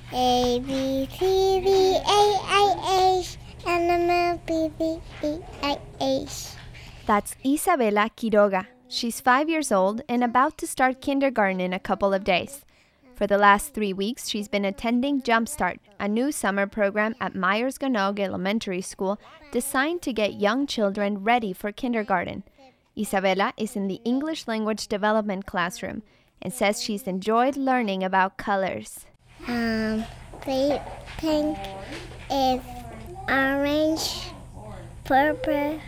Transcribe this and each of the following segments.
A, B, C, D, A, I, H, and M, N, P, P, E, I, H. That's Isabela Quiroga. She's 5 years old and about to start kindergarten in a couple of days. For the last 3 weeks, she's been attending Jumpstart, a new summer program at Myers-Ganog Elementary School designed to get young children ready for kindergarten. Isabela is in the English language development classroom and says she's enjoyed learning about colors. Pink is orange, purple,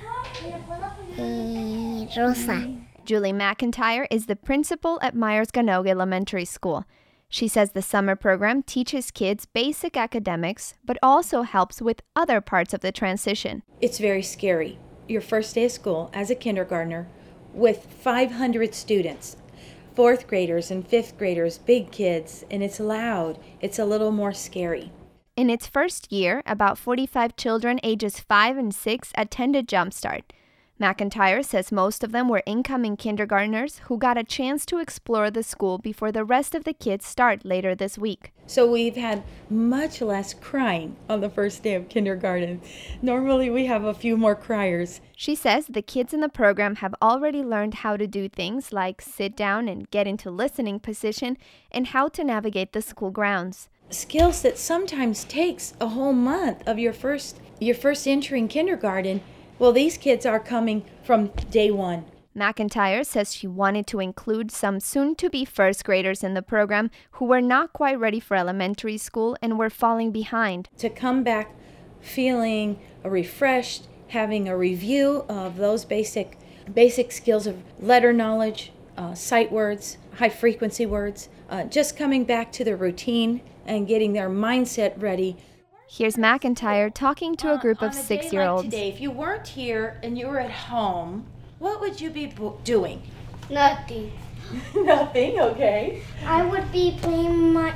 rosa. Julie McIntyre is the principal at Myers-Ganog Elementary School. She says the summer program teaches kids basic academics, but also helps with other parts of the transition. It's very scary. Your first day of school as a kindergartner with 500 students, fourth graders and fifth graders, big kids, and it's loud. It's a little more scary. In its first year, about 45 children ages 5 and 6 attended Jumpstart. McIntyre says most of them were incoming kindergartners who got a chance to explore the school before the rest of the kids start later this week. So we've had much less crying on the first day of kindergarten. Normally we have a few more criers. She says the kids in the program have already learned how to do things like sit down and get into listening position and how to navigate the school grounds. Skills that sometimes takes a whole month of your first entering kindergarten. Well, these kids are coming from day one. McIntyre says she wanted to include some soon-to-be first graders in the program who were not quite ready for elementary school and were falling behind. To come back feeling refreshed, having a review of those basic skills of letter knowledge, sight words, high-frequency words, just coming back to the routine and getting their mindset ready. Here's McIntyre talking to a group of 6-year-olds. Like today, if you weren't here and you were at home, what would you be doing? Nothing. Nothing, okay. I would be playing my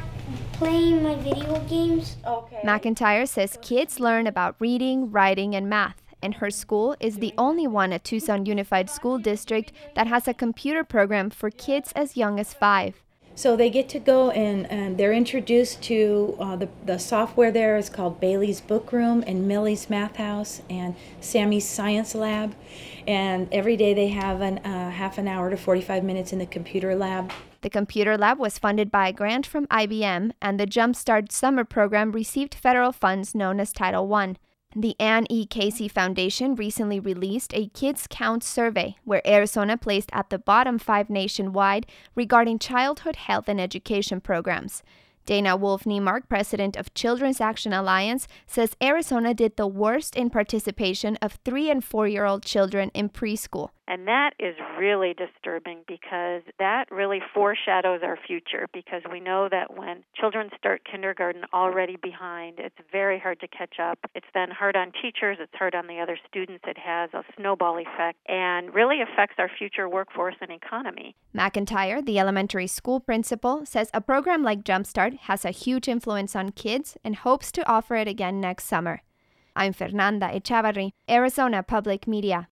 video games. Okay. McIntyre says kids learn about reading, writing, and math, and her school is the only one at Tucson Unified School District that has a computer program for kids as young as 5. So they get to go and they're introduced to the software there is called Bailey's Book Room and Millie's Math House and Sammy's Science Lab. And every day they have half an hour to 45 minutes in the computer lab. The computer lab was funded by a grant from IBM, and the Jumpstart Summer Program received federal funds known as Title I. The Ann E. Casey Foundation recently released a Kids Count survey where Arizona placed at the bottom 5 nationwide regarding childhood health and education programs. Dana Wolf-Niemark, president of Children's Action Alliance, says Arizona did the worst in participation of 3- and 4-year-old children in preschool. And that is really disturbing because that really foreshadows our future, because we know that when children start kindergarten already behind, it's very hard to catch up. It's then hard on teachers, it's hard on the other students. It has a snowball effect and really affects our future workforce and economy. McIntyre, the elementary school principal, says a program like Jumpstart has a huge influence on kids and hopes to offer it again next summer. I'm Fernanda Echavarri, Arizona Public Media.